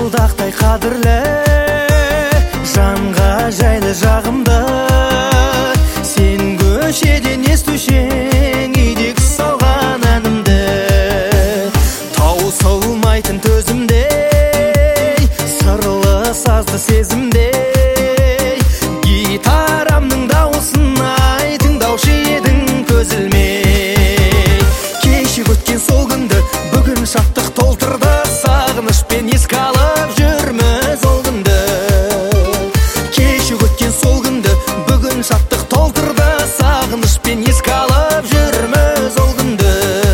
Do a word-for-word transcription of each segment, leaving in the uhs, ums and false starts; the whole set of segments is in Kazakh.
Фылдақтай қадірлі, жанға жайлы жағымды. Сен көшеден естушең үйдек салған әнімді. Таусылмайтын төзімдей, сырлы сазды сезімдей, гитарамның дауысын ай тыңдаушы едің көз ілмей. Кешіп өткен сол күнді бүгін шаттық толтырды, сағынышпен еске алып жүрміз ол күнді. Кешіп өткен сол күнді бүгін шаттық толтырды, сағынышпен еске алып жүрміз ол күнді.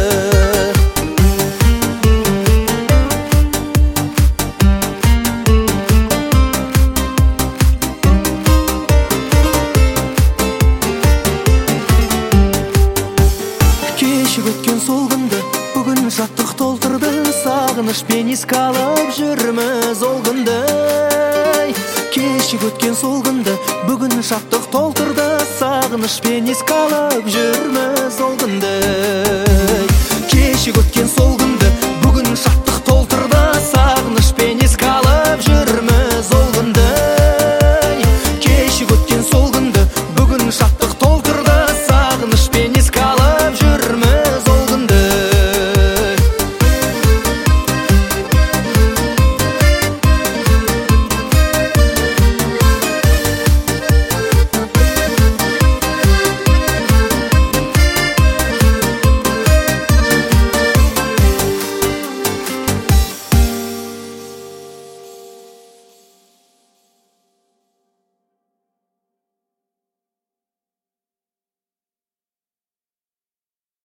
Кешіп өткен сол күнді бүгін шаттық толтырды, сағынышпен еске алып жүрміз ол күнді. Кешіп өткен сол күнді бүгін шаттық толтырды, сағынышпен еске алып жүрміз ол күнді. Кешіп өткен сол күнді бүгін шаттық